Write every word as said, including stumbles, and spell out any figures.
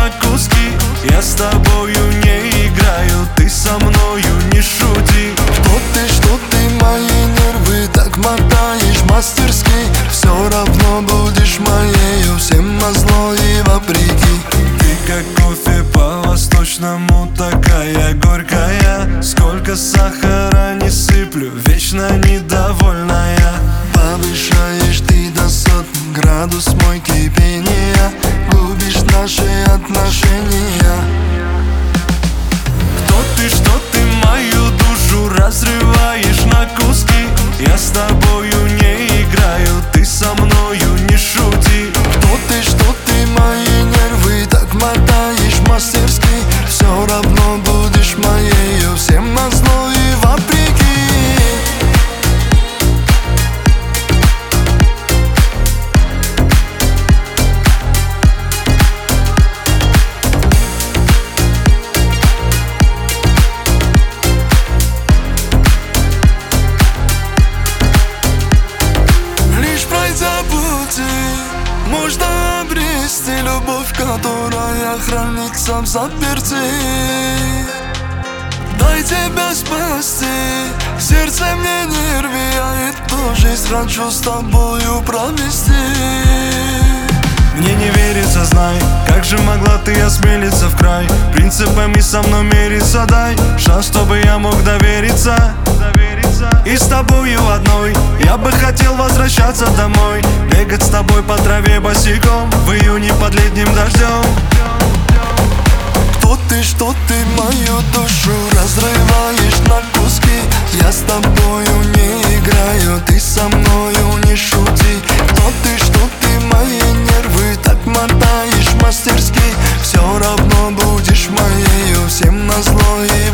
на куски. Я с тобою не играю, ты со мною не шути. Кто ты, что ты, мои нервы так мотаешь мастерски. Все равно будешь моею, всем назло и вопреки. Ты как кофе по-восточному, такая горькая. Сколько сахара не сыплю, вечно недовольная. Повышаешь ты до сотни градус мой кипения. Губишь наши отношения. Кто ты, что ты, мою душу разрываешь на куски. Я с тобою не играю, ты со мною не шути. Кто ты, что ты, мои нервы так мотаешь мастерски. Все равно будешь моею, всем назло и вопреки. Можно обрести любовь, которая хранится в заперти. Дай тебя спасти, сердце мне не рви. Я эту жизнь хочу с тобою провести. Мне не верится, знай, как же могла ты осмелиться в край. Принципами со мной мериться, дай шанс, чтобы я мог довериться. И с тобою одной я бы хотел возвращаться домой. Бегать с тобой по траве босиком в июне под летним дождем. Кто ты, что ты, мою душу разрываешь на куски. Я с тобою не играю, ты со мною не шути. Кто ты, что ты, мои нервы так мотаешь мастерски. Все равно будешь моею, всем назло и